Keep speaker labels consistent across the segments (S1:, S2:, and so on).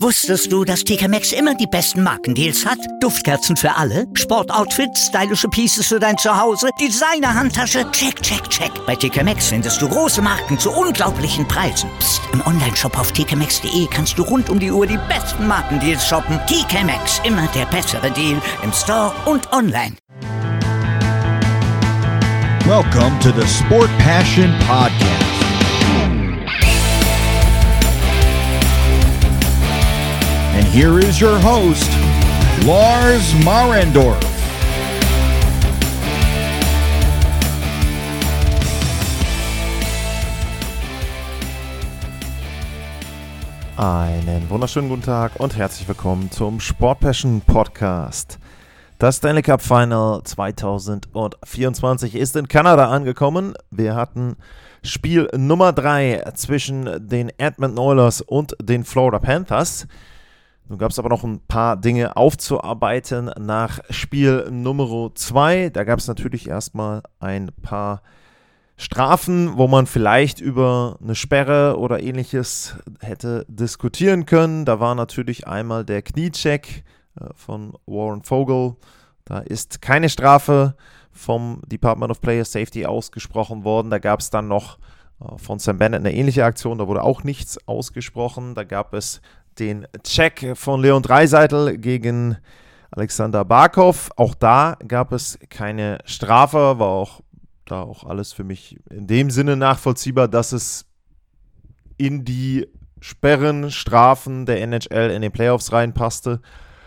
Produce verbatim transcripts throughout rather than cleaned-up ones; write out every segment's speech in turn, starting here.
S1: Wusstest du, dass T K Maxx immer die besten Markendeals hat? Duftkerzen für alle, Sportoutfits, stylische Pieces für dein Zuhause, Designer-Handtasche, check, check, check. Bei T K Maxx findest du große Marken zu unglaublichen Preisen. Psst. Im Onlineshop auf t k maxx punkt d e kannst du rund um die Uhr die besten Markendeals shoppen. T K Maxx, immer der bessere Deal im Store und online.
S2: Welcome to the Sport Passion Podcast. And here is your host, Lars Marendorf.
S3: Einen wunderschönen guten Tag und herzlich willkommen zum Sport Passion Podcast. Das Stanley Cup Final zwanzig vierundzwanzig ist in Kanada angekommen. Wir hatten Spiel Nummer drei zwischen den Edmonton Oilers und den Florida Panthers. Nun gab es aber noch ein paar Dinge aufzuarbeiten nach Spiel Nummer zwei. Da gab es natürlich erstmal ein paar Strafen, wo man vielleicht über eine Sperre oder ähnliches hätte diskutieren können. Da war natürlich einmal der Kniecheck äh, von Warren Foegele. Da ist keine Strafe vom Department of Player Safety ausgesprochen worden. Da gab es dann noch äh, von Sam Bennett eine ähnliche Aktion. Da wurde auch nichts ausgesprochen. Da gab es den Check von Leon Draisaitl gegen Alexander Barkov. Auch da gab es keine Strafe, war auch da auch alles für mich in dem Sinne nachvollziehbar, dass es in die Sperren, Strafen der N H L in den Playoffs reinpasste.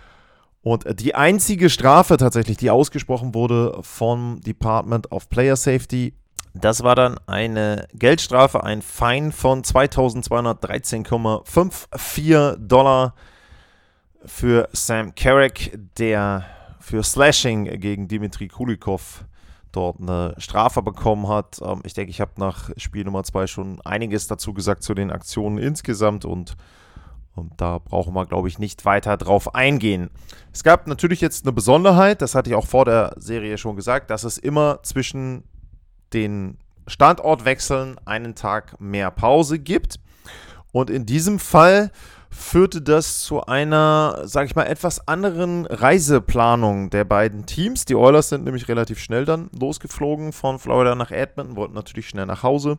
S3: Und die einzige Strafe tatsächlich, die ausgesprochen wurde vom Department of Player Safety, das war dann eine Geldstrafe, ein Fine von zweitausendzweihundertdreizehn Komma vierundfünfzig Dollar für Sam Carrick, der für Slashing gegen Dmitry Kulikov dort eine Strafe bekommen hat. Ich denke, ich habe nach Spiel Nummer zwei schon einiges dazu gesagt zu den Aktionen insgesamt und, und da brauchen wir, glaube ich, nicht weiter drauf eingehen. Es gab natürlich jetzt eine Besonderheit, das hatte ich auch vor der Serie schon gesagt, dass es immer zwischen den Standortwechseln einen Tag mehr Pause gibt. Und in diesem Fall führte das zu einer, sage ich mal, etwas anderen Reiseplanung der beiden Teams. Die Oilers sind nämlich relativ schnell dann losgeflogen von Florida nach Edmonton, wollten natürlich schnell nach Hause.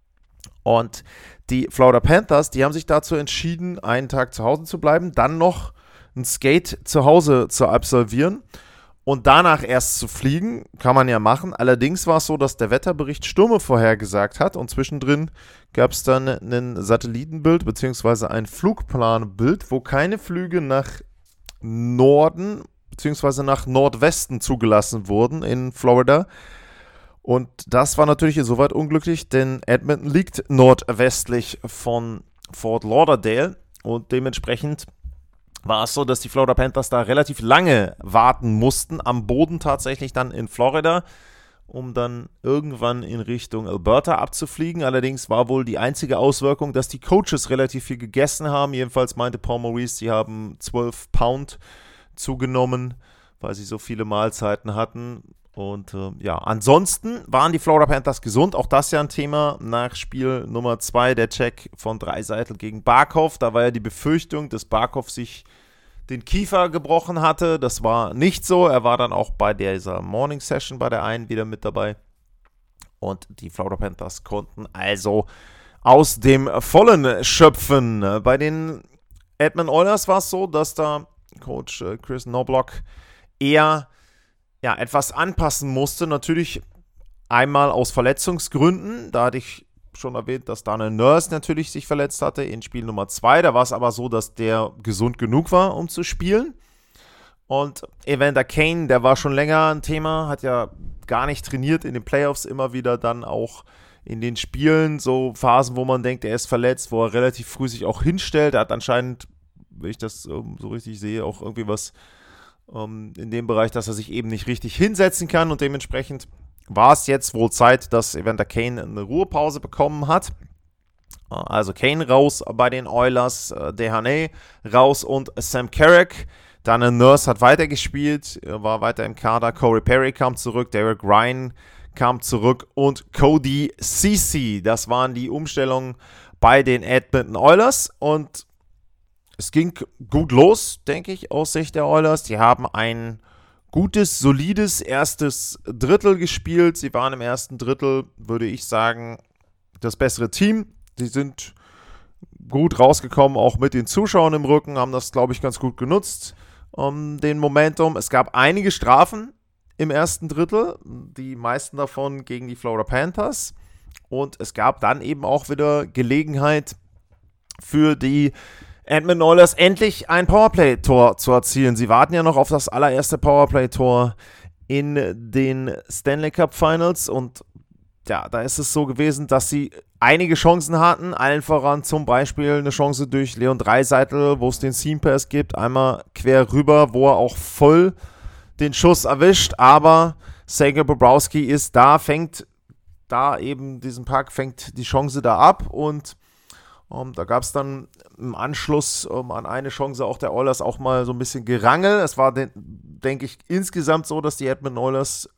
S3: Und die Florida Panthers, die haben sich dazu entschieden, einen Tag zu Hause zu bleiben, dann noch ein Skate zu Hause zu absolvieren und danach erst zu fliegen, kann man ja machen. Allerdings war es so, dass der Wetterbericht Stürme vorhergesagt hat und zwischendrin gab es dann ein Satellitenbild bzw. ein Flugplanbild, wo keine Flüge nach Norden bzw. nach Nordwesten zugelassen wurden in Florida. Und das war natürlich insoweit unglücklich, denn Edmonton liegt nordwestlich von Fort Lauderdale und dementsprechend war es so, dass die Florida Panthers da relativ lange warten mussten, am Boden tatsächlich dann in Florida, um dann irgendwann in Richtung Alberta abzufliegen. Allerdings war wohl die einzige Auswirkung, dass die Coaches relativ viel gegessen haben. Jedenfalls meinte Paul Maurice, sie haben zwölf Pound zugenommen, weil sie so viele Mahlzeiten hatten. Und äh, ja, ansonsten waren die Florida Panthers gesund. Auch das ja ein Thema nach Spiel Nummer zwei, der Check von Draisaitl gegen Barkov. Da war ja die Befürchtung, dass Barkov sich den Kiefer gebrochen hatte. Das war nicht so. Er war dann auch bei dieser Morning Session bei der einen wieder mit dabei. Und die Florida Panthers konnten also aus dem Vollen schöpfen. Bei den Edmonton Oilers war es so, dass da Coach äh, Chris Knoblauch eher ja, etwas anpassen musste. Natürlich einmal aus Verletzungsgründen. Da hatte ich schon erwähnt, dass Daniel Nurse natürlich sich verletzt hatte in Spiel Nummer zwei. Da war es aber so, dass der gesund genug war, um zu spielen. Und Evander Kane, der war schon länger ein Thema, hat ja gar nicht trainiert in den Playoffs, immer wieder dann auch in den Spielen, so Phasen, wo man denkt, er ist verletzt, wo er relativ früh sich auch hinstellt. Er hat anscheinend, wenn ich das um, so richtig sehe, auch irgendwie was um, in dem Bereich, dass er sich eben nicht richtig hinsetzen kann und dementsprechend war es jetzt wohl Zeit, dass Evander Kane eine Ruhepause bekommen hat. Also Kane raus bei den Oilers, Desharnais raus und Sam Carrick. Dann Nurse hat weitergespielt, war weiter im Kader. Corey Perry kam zurück, Derek Ryan kam zurück und Cody Ceci. Das waren die Umstellungen bei den Edmonton Oilers. Und es ging gut los, denke ich, aus Sicht der Oilers. Die haben ein gutes, solides erstes Drittel gespielt. Sie waren im ersten Drittel, würde ich sagen, das bessere Team. Sie sind gut rausgekommen, auch mit den Zuschauern im Rücken, haben das, glaube ich, ganz gut genutzt, um, den Momentum. Es gab einige Strafen im ersten Drittel, die meisten davon gegen die Florida Panthers. Und es gab dann eben auch wieder Gelegenheit für die Edmonton Oilers, endlich ein Powerplay-Tor zu erzielen. Sie warten ja noch auf das allererste Powerplay-Tor in den Stanley Cup Finals. Und ja, da ist es so gewesen, dass sie einige Chancen hatten. Allen voran zum Beispiel eine Chance durch Leon Draisaitl, wo es den Seam Pass gibt. Einmal quer rüber, wo er auch voll den Schuss erwischt. Aber Sergei Bobrovsky ist da, fängt da eben diesen Puck, fängt die Chance da ab. Und um, da gab es dann im Anschluss um, an eine Chance auch der Oilers auch mal so ein bisschen Gerangel. Es war, de- denke ich, insgesamt so, dass die Edmonton Oilers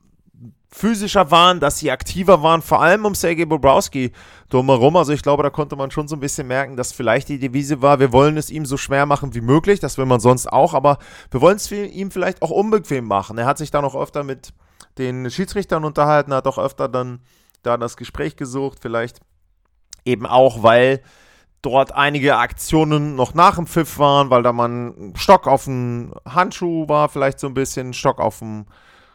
S3: physischer waren, dass sie aktiver waren, vor allem um Sergei Bobrovsky drumherum. Also ich glaube, da konnte man schon so ein bisschen merken, dass vielleicht die Devise war, wir wollen es ihm so schwer machen wie möglich, das will man sonst auch, aber wir wollen es ihm vielleicht auch unbequem machen. Er hat sich dann auch öfter mit den Schiedsrichtern unterhalten, hat auch öfter dann da das Gespräch gesucht, vielleicht eben auch, weil dort einige Aktionen noch nach dem Pfiff waren, weil da mal ein Stock auf dem Handschuh war, vielleicht so ein bisschen, ein Stock auf dem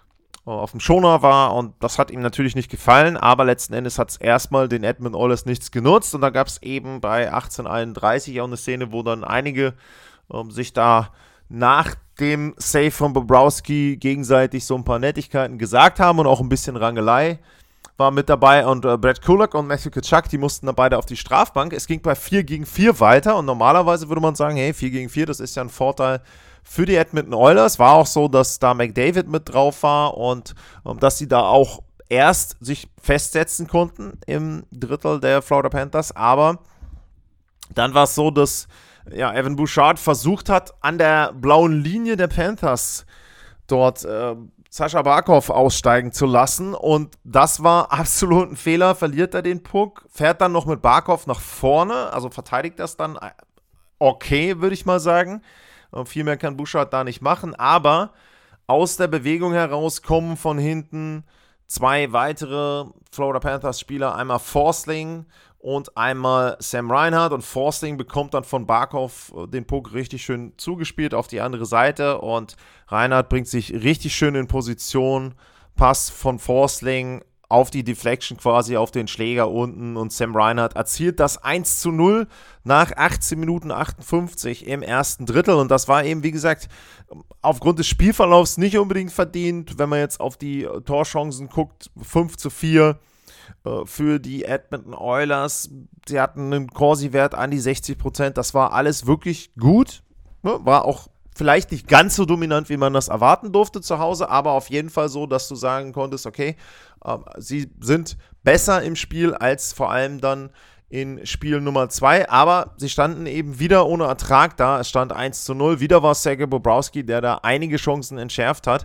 S3: auf dem Schoner war, und das hat ihm natürlich nicht gefallen, aber letzten Endes hat es erstmal den Edmonton Oilers nichts genutzt, und da gab es eben bei achtzehn einunddreißig auch eine Szene, wo dann einige ähm, sich da nach dem Save von Bobrovsky gegenseitig so ein paar Nettigkeiten gesagt haben, und auch ein bisschen Rangelei war mit dabei, und äh, Brett Kulak und Matthew Tkachuk, die mussten da beide auf die Strafbank. Es ging bei vier gegen vier weiter, und normalerweise würde man sagen, hey, vier gegen vier, das ist ja ein Vorteil für die Edmonton Oilers. War auch so, dass da McDavid mit drauf war, und um, dass sie da auch erst sich festsetzen konnten im Drittel der Florida Panthers, aber dann war es so, dass ja, Evan Bouchard versucht hat, an der blauen Linie der Panthers dort äh, Sascha Barkov aussteigen zu lassen, und das war absolut ein Fehler. Verliert er den Puck, fährt dann noch mit Barkov nach vorne, also verteidigt das dann okay, würde ich mal sagen. Viel mehr kann Bouchard da nicht machen, aber aus der Bewegung heraus kommen von hinten zwei weitere Florida Panthers Spieler, einmal Forsling und einmal Sam Reinhart, und Forsling bekommt dann von Barkov den Puck richtig schön zugespielt auf die andere Seite, und Reinhart bringt sich richtig schön in Position, Pass von Forsling auf die Deflection quasi auf den Schläger unten, und Sam Reinhart erzielt das eins zu null nach achtzehn Minuten achtundfünfzig im ersten Drittel, und das war eben, wie gesagt, aufgrund des Spielverlaufs nicht unbedingt verdient. Wenn man jetzt auf die Torchancen guckt, fünf zu vier äh, für die Edmonton Oilers. Sie hatten einen Corsi-Wert an die sechzig Prozent, das war alles wirklich gut, ne? War auch vielleicht nicht ganz so dominant, wie man das erwarten durfte zu Hause, aber auf jeden Fall so, dass du sagen konntest, okay, äh, sie sind besser im Spiel als vor allem dann in Spiel Nummer zwei, aber sie standen eben wieder ohne Ertrag da. Es stand eins zu null, wieder war es Sergei Bobrovsky, der da einige Chancen entschärft hat,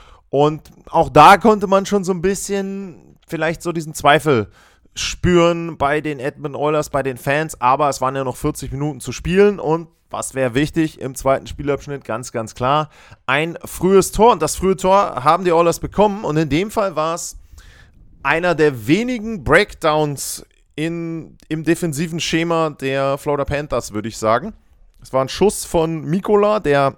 S3: und auch da konnte man schon so ein bisschen vielleicht so diesen Zweifel spüren bei den Edmonton Oilers, bei den Fans, aber es waren ja noch vierzig Minuten zu spielen, und was wäre wichtig im zweiten Spielabschnitt? Ganz, ganz klar, ein frühes Tor. Und das frühe Tor haben die Oilers bekommen. Und in dem Fall war es einer der wenigen Breakdowns in, im defensiven Schema der Florida Panthers, würde ich sagen. Es war ein Schuss von Mikkola, der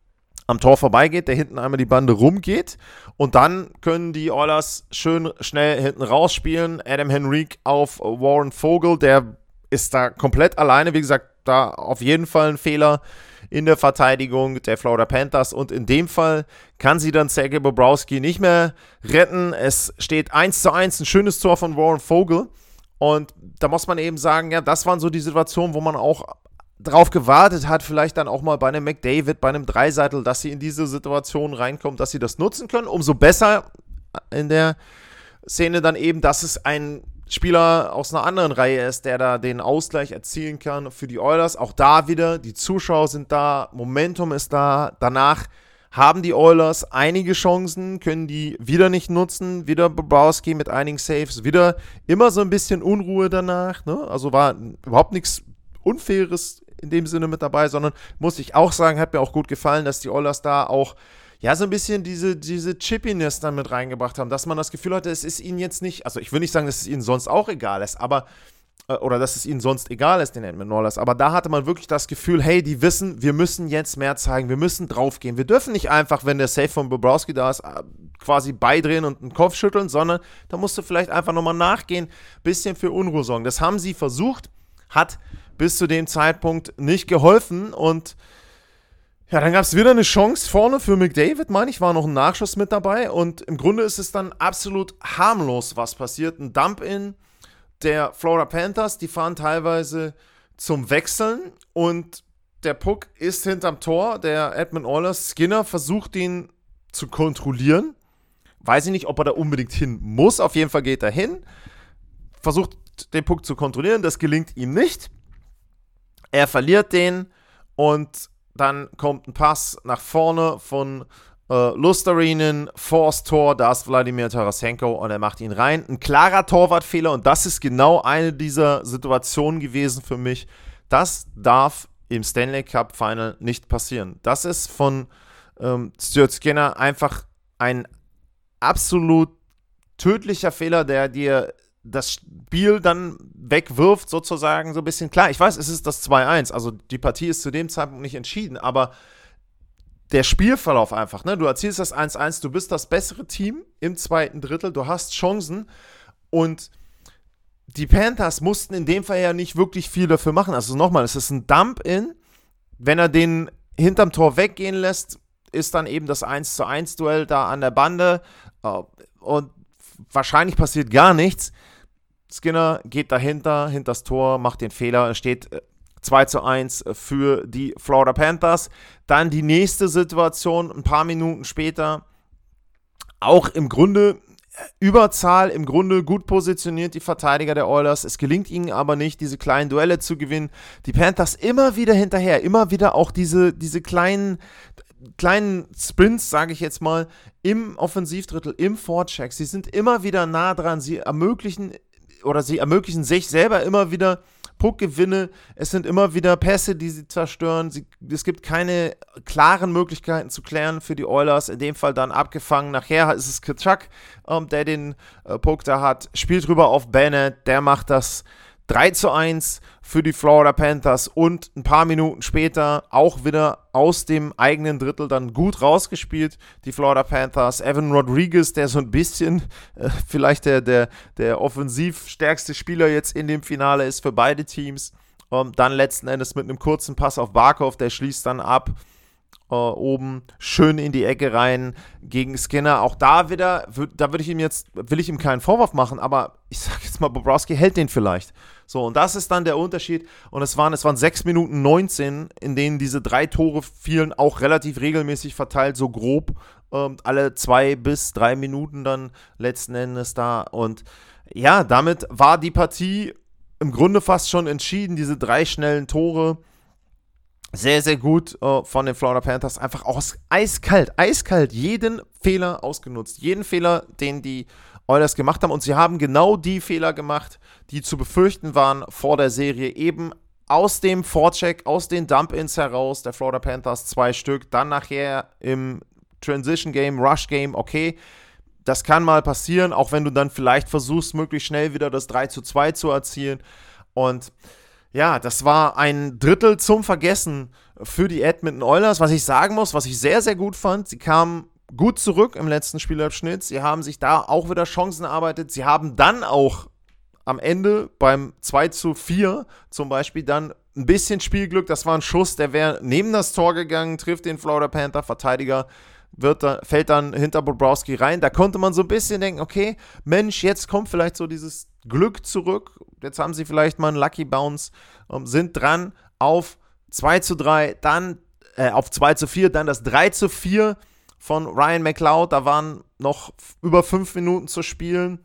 S3: am Tor vorbeigeht, der hinten einmal die Bande rumgeht. Und dann können die Oilers schön schnell hinten rausspielen. Adam Henrique auf Warren Vogel, der ist da komplett alleine. Wie gesagt, da auf jeden Fall ein Fehler in der Verteidigung der Florida Panthers, und in dem Fall kann sie dann Sergei Bobrovsky nicht mehr retten. Es steht eins zu eins, ein schönes Tor von Warren Vogel, und da muss man eben sagen, ja, das waren so die Situationen, wo man auch drauf gewartet hat, vielleicht dann auch mal bei einem McDavid, bei einem Draisaitl, dass sie in diese Situation reinkommen, dass sie das nutzen können. Umso besser in der Szene dann eben, dass es ein Spieler aus einer anderen Reihe ist, der da den Ausgleich erzielen kann für die Oilers. Auch da wieder, die Zuschauer sind da, Momentum ist da. Danach haben die Oilers einige Chancen, können die wieder nicht nutzen. Wieder Bobrovsky mit einigen Saves, wieder immer so ein bisschen Unruhe danach, ne? Also war überhaupt nichts Unfaires in dem Sinne mit dabei, sondern muss ich auch sagen, hat mir auch gut gefallen, dass die Oilers da auch ja, so ein bisschen diese, diese Chippiness dann mit reingebracht haben, dass man das Gefühl hatte, es ist ihnen jetzt nicht, also ich will nicht sagen, dass es ihnen sonst auch egal ist, aber, äh, oder dass es ihnen sonst egal ist, den Edmonton Oilers, aber da hatte man wirklich das Gefühl, hey, die wissen, wir müssen jetzt mehr zeigen, wir müssen draufgehen, wir dürfen nicht einfach, wenn der Save von Bobrovsky da ist, quasi beidrehen und den Kopf schütteln, sondern da musst du vielleicht einfach nochmal nachgehen, bisschen für Unruhe sorgen. Das haben sie versucht, hat bis zu dem Zeitpunkt nicht geholfen und ja, dann gab es wieder eine Chance vorne für McDavid, meine ich, war noch ein Nachschuss mit dabei und im Grunde ist es dann absolut harmlos, was passiert. Ein Dump-In der Florida Panthers, die fahren teilweise zum Wechseln und der Puck ist hinterm Tor der Edmonton Oilers. Skinner versucht ihn zu kontrollieren. Weiß ich nicht, ob er da unbedingt hin muss, auf jeden Fall geht er hin, versucht den Puck zu kontrollieren, das gelingt ihm nicht. Er verliert den und dann kommt ein Pass nach vorne von äh, Lusterinen, vors Tor, da ist Wladimir Tarasenko und er macht ihn rein. Ein klarer Torwartfehler und das ist genau eine dieser Situationen gewesen für mich. Das darf im Stanley Cup Final nicht passieren. Das ist von ähm, Stuart Skinner einfach ein absolut tödlicher Fehler, der dir das Spiel dann wegwirft, sozusagen, so ein bisschen. Klar, ich weiß, es ist das zwei eins, also die Partie ist zu dem Zeitpunkt nicht entschieden, aber der Spielverlauf einfach, ne, du erzielst das eins eins, du bist das bessere Team im zweiten Drittel, du hast Chancen und die Panthers mussten in dem Fall ja nicht wirklich viel dafür machen, also nochmal, es ist ein Dump-In, wenn er den hinterm Tor weggehen lässt, ist dann eben das eins zu eins Duell da an der Bande und wahrscheinlich passiert gar nichts. Skinner geht dahinter, hinter das Tor, macht den Fehler, es steht zwei zu eins für die Florida Panthers. Dann die nächste Situation, ein paar Minuten später, auch im Grunde Überzahl, im Grunde gut positioniert die Verteidiger der Oilers. Es gelingt ihnen aber nicht, diese kleinen Duelle zu gewinnen. Die Panthers immer wieder hinterher, immer wieder auch diese, diese kleinen, kleinen Sprints, sage ich jetzt mal, im Offensivdrittel, im Forecheck. Sie sind immer wieder nah dran, sie ermöglichen oder sie ermöglichen sich selber immer wieder Puckgewinne, es sind immer wieder Pässe, die sie zerstören, sie, es gibt keine klaren Möglichkeiten zu klären für die Oilers, in dem Fall dann abgefangen, nachher ist es Tkachuk, ähm, der den äh, Puck da hat, spielt rüber auf Bennett, der macht das drei zu eins für die Florida Panthers und ein paar Minuten später auch wieder aus dem eigenen Drittel dann gut rausgespielt, die Florida Panthers. Evan Rodriguez, der so ein bisschen äh, vielleicht der, der, der offensiv stärkste Spieler jetzt in dem Finale ist für beide Teams. Ähm, dann letzten Endes mit einem kurzen Pass auf Barkov, der schließt dann ab. Uh, oben schön in die Ecke rein gegen Skinner. Auch da wieder, da würde ich ihm jetzt, will ich ihm keinen Vorwurf machen, aber ich sage jetzt mal, Bobrovsky hält den vielleicht. So, und das ist dann der Unterschied. Und es waren, es waren sechs Minuten neunzehn, in denen diese drei Tore fielen, auch relativ regelmäßig verteilt, so grob, ähm, alle zwei bis drei Minuten dann letzten Endes da. Und ja, damit war die Partie im Grunde fast schon entschieden, diese drei schnellen Tore. Sehr, sehr gut äh, von den Florida Panthers. Einfach aus eiskalt, eiskalt jeden Fehler ausgenutzt. Jeden Fehler, den die Oilers gemacht haben. Und sie haben genau die Fehler gemacht, die zu befürchten waren vor der Serie. Eben aus dem Forecheck, aus den Dump-Ins heraus, der Florida Panthers zwei Stück. Dann nachher im Transition-Game, Rush-Game, okay. Das kann mal passieren, auch wenn du dann vielleicht versuchst, möglichst schnell wieder das drei zu zwei zu erzielen. Und ja, das war ein Drittel zum Vergessen für die Edmonton Oilers. Was ich sagen muss, was ich sehr, sehr gut fand, sie kamen gut zurück im letzten Spielabschnitt. Sie haben sich da auch wieder Chancen erarbeitet. Sie haben dann auch am Ende beim zwei zu vier zum Beispiel dann ein bisschen Spielglück. Das war ein Schuss, der wäre neben das Tor gegangen, trifft den Florida Panther Verteidiger, wird da, fällt dann hinter Bobrovsky rein. Da konnte man so ein bisschen denken, okay, Mensch, jetzt kommt vielleicht so dieses Glück zurück. Jetzt haben sie vielleicht mal einen Lucky Bounce, ähm, sind dran auf zwei zu drei, dann äh, auf zwei zu vier, dann das drei zu vier von Ryan McLeod. Da waren noch über fünf Minuten zu spielen.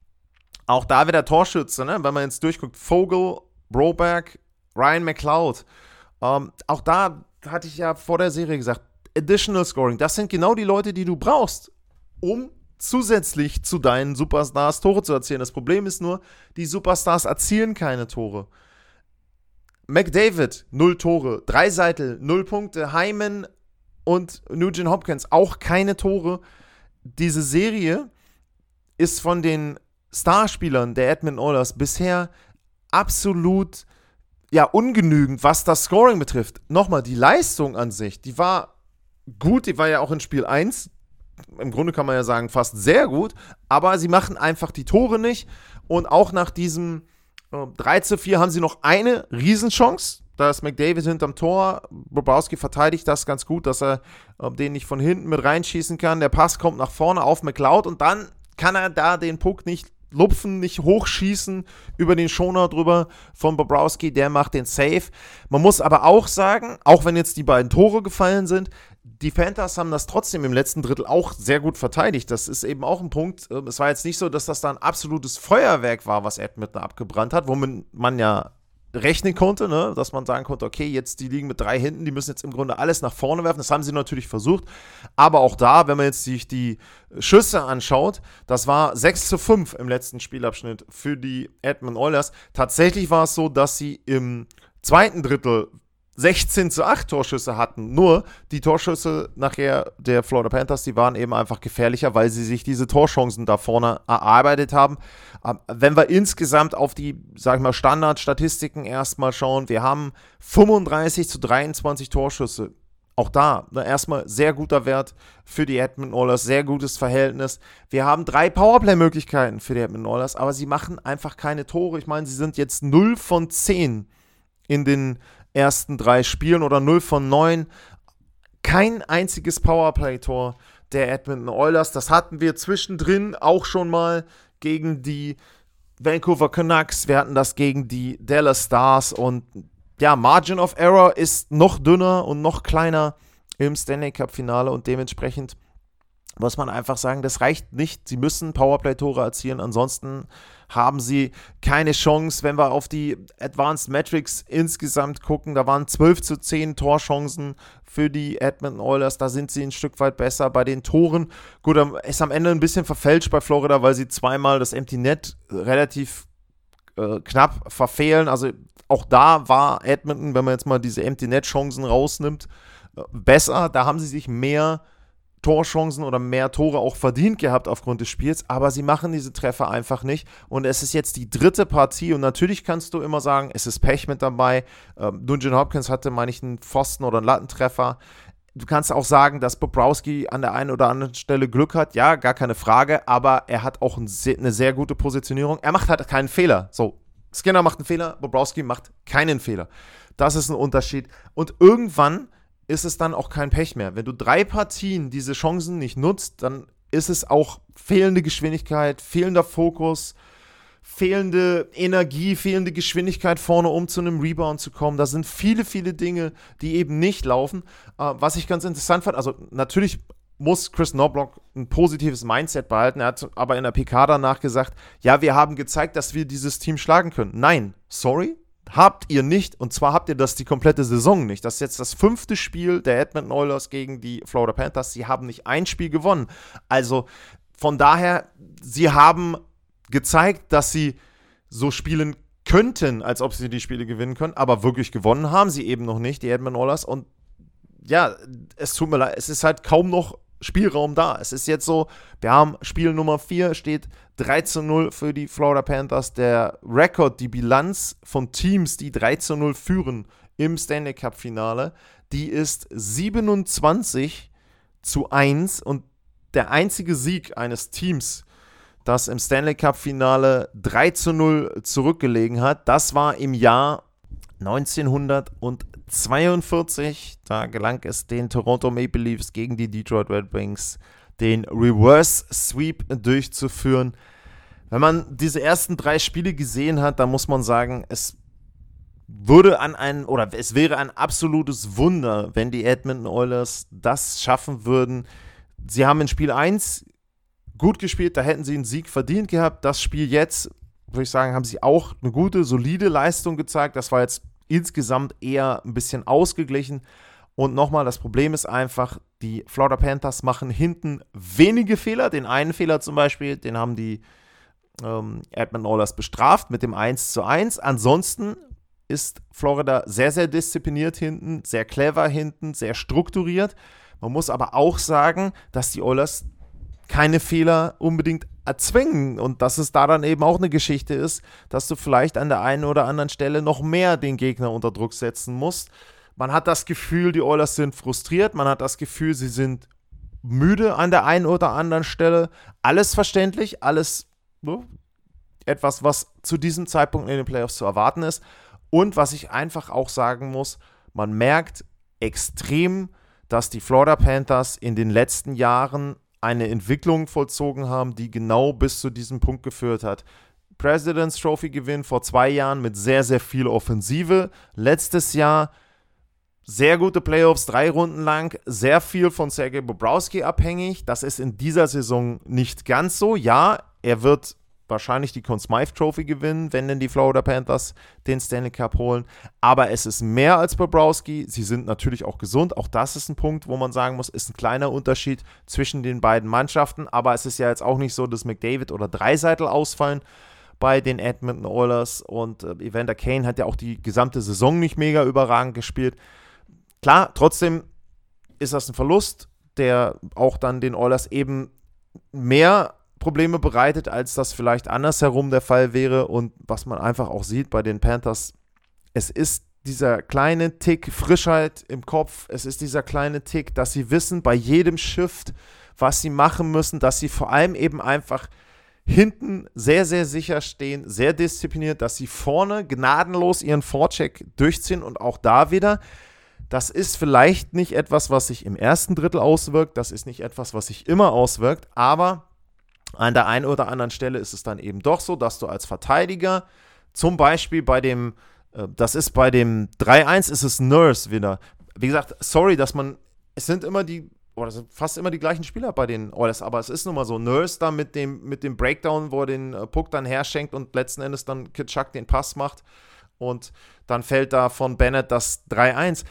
S3: Auch da wieder Torschütze, ne? Wenn man jetzt durchguckt, Vogel, Broberg, Ryan McLeod. Ähm, auch da hatte ich ja vor der Serie gesagt, Additional Scoring, das sind genau die Leute, die du brauchst, um zusätzlich zu deinen Superstars Tore zu erzielen. Das Problem ist nur, die Superstars erzielen keine Tore. McDavid, null Tore. Dreisaitl, null Punkte. Hyman und Nugent Hopkins, auch keine Tore. Diese Serie ist von den Starspielern der Edmonton Oilers bisher absolut ja, ungenügend, was das Scoring betrifft. Nochmal, die Leistung an sich, die war gut, die war ja auch in Spiel eins, im Grunde kann man ja sagen, fast sehr gut, aber sie machen einfach die Tore nicht und auch nach diesem äh, drei zu vier haben sie noch eine Riesenchance. Da ist McDavid hinterm Tor, Bobrovsky verteidigt das ganz gut, dass er äh, den nicht von hinten mit reinschießen kann. Der Pass kommt nach vorne auf McLeod und dann kann er da den Puck nicht lupfen, nicht hochschießen über den Schoner drüber von Bobrovsky, der macht den Save. Man muss aber auch sagen, auch wenn jetzt die beiden Tore gefallen sind, die Panthers haben das trotzdem im letzten Drittel auch sehr gut verteidigt. Das ist eben auch ein Punkt. Es war jetzt nicht so, dass das da ein absolutes Feuerwerk war, was Edmonton abgebrannt hat, womit man ja rechnen konnte, ne? Dass man sagen konnte, okay, jetzt die liegen mit drei hinten, die müssen jetzt im Grunde alles nach vorne werfen. Das haben sie natürlich versucht, aber auch da, wenn man jetzt sich die Schüsse anschaut, das war sechs zu fünf im letzten Spielabschnitt für die Edmonton Oilers. Tatsächlich war es so, dass sie im zweiten Drittel sechzehn zu acht Torschüsse hatten. Nur die Torschüsse nachher der Florida Panthers, die waren eben einfach gefährlicher, weil sie sich diese Torchancen da vorne erarbeitet haben. Wenn wir insgesamt auf die, sag ich mal, Standardstatistiken erstmal schauen, wir haben fünfunddreißig zu dreiundzwanzig Torschüsse. Auch da, ne, erstmal sehr guter Wert für die Edmonton Oilers, sehr gutes Verhältnis. Wir haben drei Powerplay-Möglichkeiten für die Edmonton Oilers, aber sie machen einfach keine Tore. Ich meine, sie sind jetzt null von zehn in den ersten drei Spielen oder null von neun. Kein einziges Powerplay-Tor der Edmonton Oilers. Das hatten wir zwischendrin auch schon mal gegen die Vancouver Canucks. Wir hatten das gegen die Dallas Stars. Und ja, Margin of Error ist noch dünner und noch kleiner im Stanley Cup-Finale. Und dementsprechend muss man einfach sagen, das reicht nicht. Sie müssen Powerplay-Tore erzielen, ansonsten haben sie keine Chance. Wenn wir auf die Advanced Metrics insgesamt gucken, da waren zwölf zu zehn Torchancen für die Edmonton Oilers. Da sind sie ein Stück weit besser bei den Toren. Gut, ist am Ende ein bisschen verfälscht bei Florida, weil sie zweimal das Empty Net relativ äh, knapp verfehlen. Also auch da war Edmonton, wenn man jetzt mal diese Empty Net Chancen rausnimmt, äh, besser. Da haben sie sich mehr Torchancen oder mehr Tore auch verdient gehabt aufgrund des Spiels, aber sie machen diese Treffer einfach nicht und es ist jetzt die dritte Partie und natürlich kannst du immer sagen, es ist Pech mit dabei. ähm, Nugent Hopkins hatte, meine ich, einen Pfosten oder einen Lattentreffer. Du kannst auch sagen, dass Bobrovsky an der einen oder anderen Stelle Glück hat, ja, gar keine Frage, aber er hat auch ein sehr, eine sehr gute Positionierung. Er macht halt keinen Fehler. So, Skinner macht einen Fehler, Bobrovsky macht keinen Fehler. Das ist ein Unterschied und irgendwann ist es dann auch kein Pech mehr. Wenn du drei Partien diese Chancen nicht nutzt, dann ist es auch fehlende Geschwindigkeit, fehlender Fokus, fehlende Energie, fehlende Geschwindigkeit vorne, um zu einem Rebound zu kommen. Da sind viele, viele Dinge, die eben nicht laufen. Äh, was ich ganz interessant fand, also natürlich muss Kris Knoblauch ein positives Mindset behalten. Er hat aber in der P K danach gesagt, ja, wir haben gezeigt, dass wir dieses Team schlagen können. Nein, sorry. Habt ihr nicht, und zwar habt ihr das die komplette Saison nicht. Das ist jetzt das fünfte Spiel der Edmonton Oilers gegen die Florida Panthers. Sie haben nicht ein Spiel gewonnen. Also von daher, sie haben gezeigt, dass sie so spielen könnten, als ob sie die Spiele gewinnen können, aber wirklich gewonnen haben sie eben noch nicht, die Edmonton Oilers. Und ja, es tut mir leid, es ist halt kaum noch Spielraum da. Es ist jetzt so, wir haben Spiel Nummer vier, steht drei zu null für die Florida Panthers. Der Rekord, die Bilanz von Teams, die drei zu null führen im Stanley Cup Finale, die ist siebenundzwanzig zu eins und der einzige Sieg eines Teams, das im Stanley Cup Finale drei zu null zurückgelegen hat, das war im Jahr neunzehnhundertzweiundvierzig, da gelang es den Toronto Maple Leafs gegen die Detroit Red Wings, den Reverse Sweep durchzuführen. Wenn man diese ersten drei Spiele gesehen hat, dann muss man sagen, es würde an ein, oder es wäre ein absolutes Wunder, wenn die Edmonton Oilers das schaffen würden. Sie haben in Spiel eins gut gespielt, da hätten sie einen Sieg verdient gehabt. Das Spiel jetzt, würde ich sagen, haben sie auch eine gute, solide Leistung gezeigt. Das war jetzt insgesamt eher ein bisschen ausgeglichen. Und nochmal, das Problem ist einfach, die Florida Panthers machen hinten wenige Fehler. Den einen Fehler zum Beispiel, den haben die ähm, Edmonton Oilers bestraft mit dem eins zu eins. Ansonsten ist Florida sehr, sehr diszipliniert hinten, sehr clever hinten, sehr strukturiert. Man muss aber auch sagen, dass die Oilers keine Fehler unbedingt erzwingen und dass es da dann eben auch eine Geschichte ist, dass du vielleicht an der einen oder anderen Stelle noch mehr den Gegner unter Druck setzen musst. Man hat das Gefühl, die Oilers sind frustriert, man hat das Gefühl, sie sind müde an der einen oder anderen Stelle. Alles verständlich, alles so, etwas, was zu diesem Zeitpunkt in den Playoffs zu erwarten ist. Und was ich einfach auch sagen muss, man merkt extrem, dass die Florida Panthers in den letzten Jahren eine Entwicklung vollzogen haben, die genau bis zu diesem Punkt geführt hat. President's Trophy Gewinn vor zwei Jahren mit sehr, sehr viel Offensive. Letztes Jahr sehr gute Playoffs, drei Runden lang, sehr viel von Sergei Bobrovsky abhängig. Das ist in dieser Saison nicht ganz so. Ja, er wird wahrscheinlich die Conn Smythe Trophy gewinnen, wenn denn die Florida Panthers den Stanley Cup holen. Aber es ist mehr als Bobrovsky. Sie sind natürlich auch gesund. Auch das ist ein Punkt, wo man sagen muss, ist ein kleiner Unterschied zwischen den beiden Mannschaften. Aber es ist ja jetzt auch nicht so, dass McDavid oder Draisaitl ausfallen bei den Edmonton Oilers. Und äh, Evander Kane hat ja auch die gesamte Saison nicht mega überragend gespielt. Klar, trotzdem ist das ein Verlust, der auch dann den Oilers eben mehr Probleme bereitet, als das vielleicht andersherum der Fall wäre. Und was man einfach auch sieht bei den Panthers, es ist dieser kleine Tick Frischheit im Kopf, es ist dieser kleine Tick, dass sie wissen bei jedem Shift, was sie machen müssen, dass sie vor allem eben einfach hinten sehr, sehr sicher stehen, sehr diszipliniert, dass sie vorne gnadenlos ihren Vorcheck durchziehen und auch da wieder, das ist vielleicht nicht etwas, was sich im ersten Drittel auswirkt, das ist nicht etwas, was sich immer auswirkt, aber an der einen oder anderen Stelle ist es dann eben doch so, dass du als Verteidiger zum Beispiel bei dem, äh, das ist bei dem drei eins, ist es Nurse wieder. Wie gesagt, sorry, dass man, es sind immer die, oder es sind fast immer die gleichen Spieler bei den Oilers, aber es ist nun mal so, Nurse da mit dem, mit dem Breakdown, wo er den äh, Puck dann herschenkt und letzten Endes dann Tkachuk den Pass macht und dann fällt da von Bennett das drei eins.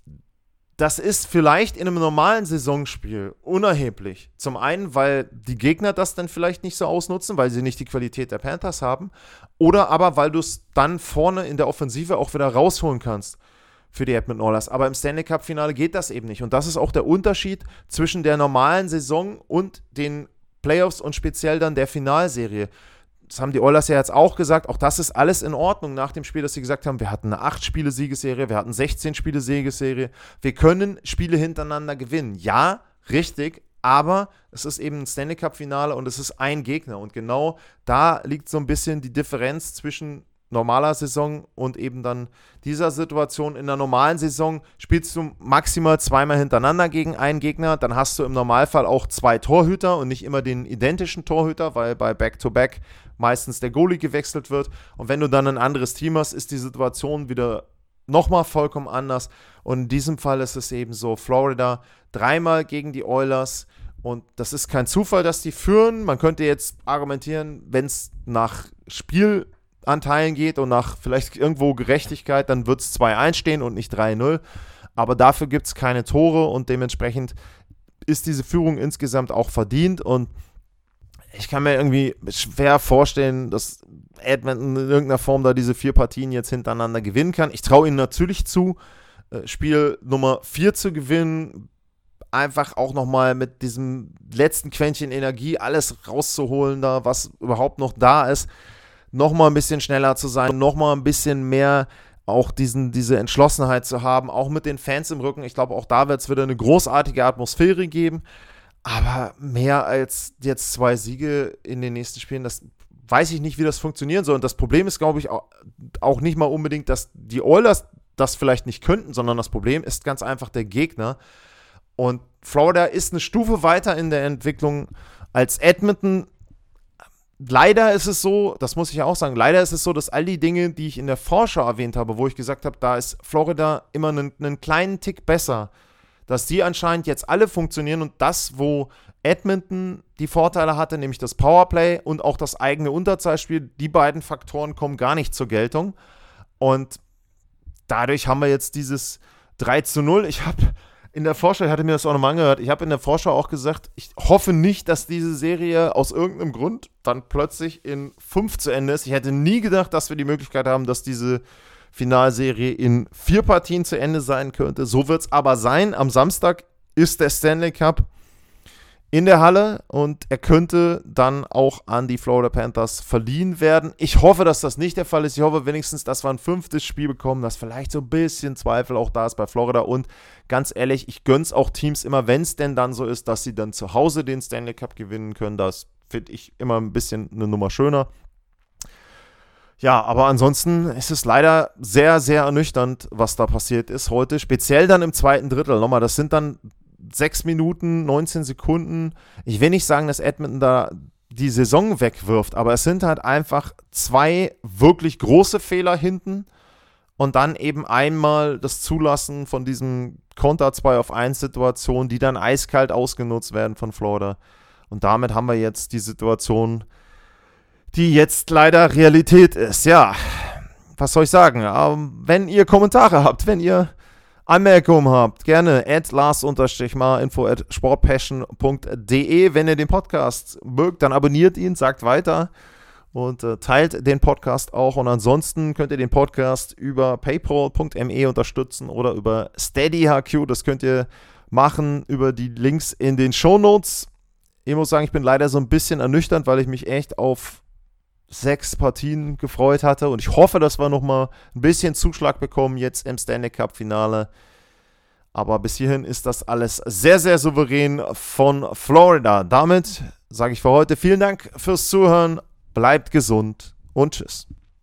S3: Das ist vielleicht in einem normalen Saisonspiel unerheblich. Zum einen, weil die Gegner das dann vielleicht nicht so ausnutzen, weil sie nicht die Qualität der Panthers haben. Oder aber, weil du es dann vorne in der Offensive auch wieder rausholen kannst für die Edmonton Oilers. Aber im Stanley Cup-Finale geht das eben nicht. Und das ist auch der Unterschied zwischen der normalen Saison und den Playoffs und speziell dann der Finalserie. Das haben die Oilers ja jetzt auch gesagt, auch das ist alles in Ordnung nach dem Spiel, dass sie gesagt haben, wir hatten eine acht-Spiele-Siegesserie, wir hatten sechzehn-Spiele-Siegesserie, wir können Spiele hintereinander gewinnen. Ja, richtig, aber es ist eben ein Stanley Cup-Finale und es ist ein Gegner und genau da liegt so ein bisschen die Differenz zwischen normaler Saison und eben dann dieser Situation. In der normalen Saison spielst du maximal zweimal hintereinander gegen einen Gegner, dann hast du im Normalfall auch zwei Torhüter und nicht immer den identischen Torhüter, weil bei Back-to-Back meistens der Goalie gewechselt wird und wenn du dann ein anderes Team hast, ist die Situation wieder nochmal vollkommen anders und in diesem Fall ist es eben so, Florida dreimal gegen die Oilers und das ist kein Zufall, dass die führen. Man könnte jetzt argumentieren, wenn es nach Spiel Anteilen geht und nach vielleicht irgendwo Gerechtigkeit, dann wird es zwei eins stehen und nicht drei null. Aber dafür gibt es keine Tore und dementsprechend ist diese Führung insgesamt auch verdient und ich kann mir irgendwie schwer vorstellen, dass Edmonton in irgendeiner Form da diese vier Partien jetzt hintereinander gewinnen kann. Ich traue ihnen natürlich zu, Spiel Nummer vier zu gewinnen, einfach auch nochmal mit diesem letzten Quäntchen Energie alles rauszuholen da, was überhaupt noch da ist. Nochmal ein bisschen schneller zu sein, nochmal ein bisschen mehr auch diesen, diese Entschlossenheit zu haben, auch mit den Fans im Rücken. Ich glaube, auch da wird es wieder eine großartige Atmosphäre geben, aber mehr als jetzt zwei Siege in den nächsten Spielen, das weiß ich nicht, wie das funktionieren soll. Und das Problem ist, glaube ich, auch nicht mal unbedingt, dass die Oilers das vielleicht nicht könnten, sondern das Problem ist ganz einfach der Gegner. Und Florida ist eine Stufe weiter in der Entwicklung als Edmonton. Leider ist es so, das muss ich ja auch sagen, leider ist es so, dass all die Dinge, die ich in der Vorschau erwähnt habe, wo ich gesagt habe, da ist Florida immer einen, einen kleinen Tick besser, dass die anscheinend jetzt alle funktionieren und das, wo Edmonton die Vorteile hatte, nämlich das Powerplay und auch das eigene Unterzahlspiel, die beiden Faktoren kommen gar nicht zur Geltung und dadurch haben wir jetzt dieses drei zu null. Ich habe in der Vorschau, ich hatte mir das auch nochmal angehört, ich habe in der Vorschau auch gesagt, ich hoffe nicht, dass diese Serie aus irgendeinem Grund dann plötzlich in fünf zu Ende ist. Ich hätte nie gedacht, dass wir die Möglichkeit haben, dass diese Finalserie in vier Partien zu Ende sein könnte. So wird es aber sein. Am Samstag ist der Stanley Cup in der Halle und er könnte dann auch an die Florida Panthers verliehen werden. Ich hoffe, dass das nicht der Fall ist. Ich hoffe wenigstens, dass wir ein fünftes Spiel bekommen, dass vielleicht so ein bisschen Zweifel auch da ist bei Florida. Und ganz ehrlich, ich gönn's auch Teams immer, wenn es denn dann so ist, dass sie dann zu Hause den Stanley Cup gewinnen können. Das finde ich immer ein bisschen eine Nummer schöner. Ja, aber ansonsten ist es leider sehr, sehr ernüchternd, was da passiert ist heute. Speziell dann im zweiten Drittel. Nochmal, das sind dann sechs Minuten, neunzehn Sekunden. Ich will nicht sagen, dass Edmonton da die Saison wegwirft, aber es sind halt einfach zwei wirklich große Fehler hinten und dann eben einmal das Zulassen von diesem Konter zwei auf eins Situation, die dann eiskalt ausgenutzt werden von Florida. Und damit haben wir jetzt die Situation, die jetzt leider Realität ist. Ja, was soll ich sagen? Ähm, wenn ihr Kommentare habt, wenn ihr Anmerkungen habt, gerne at lars-mar info at sportpassion punkt de. Wenn ihr den Podcast mögt, dann abonniert ihn, sagt weiter und äh, teilt den Podcast auch. Und ansonsten könnt ihr den Podcast über paypal punkt me unterstützen oder über SteadyHQ. Das könnt ihr machen über die Links in den Shownotes. Ich muss sagen, ich bin leider so ein bisschen ernüchternd, weil ich mich echt auf sechs Partien gefreut hatte und ich hoffe, dass wir nochmal ein bisschen Zuschlag bekommen jetzt im Stanley Cup Finale. Aber bis hierhin ist das alles sehr, sehr souverän von Florida. Damit sage ich für heute vielen Dank fürs Zuhören, bleibt gesund und tschüss.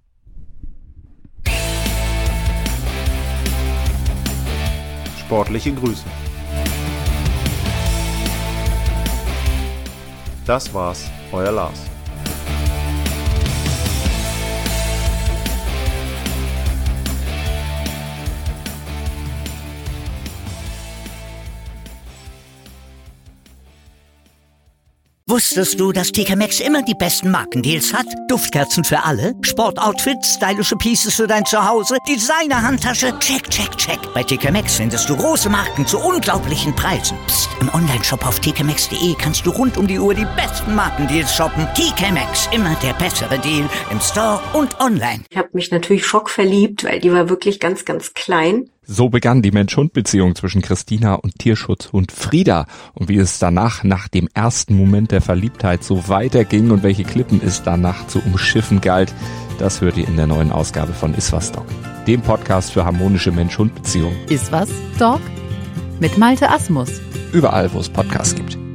S2: Sportliche Grüße. Das war's, euer Lars.
S1: Wusstest du, dass T K Maxx immer die besten Markendeals hat? Duftkerzen für alle, Sportoutfits, stylische Pieces für dein Zuhause, Designer-Handtasche, check, check, check. Bei T K Maxx findest du große Marken zu unglaublichen Preisen. Psst. Im Onlineshop auf t k maxx punkt de kannst du rund um die Uhr die besten Markendeals shoppen. T K Maxx, immer der bessere Deal im Store und online.
S4: Ich habe mich natürlich schockverliebt, weil die war wirklich ganz, ganz klein.
S5: So begann die Mensch-Hund-Beziehung zwischen Christina und Tierschutzhund Frieda. Und wie es danach, nach dem ersten Moment der Verliebtheit, so weiterging und welche Klippen es danach zu umschiffen galt, das hört ihr in der neuen Ausgabe von Iswas Dog, dem Podcast für harmonische Mensch-Hund-Beziehungen.
S6: Iswas Dog mit Malte Asmus.
S5: Überall, wo es Podcasts gibt.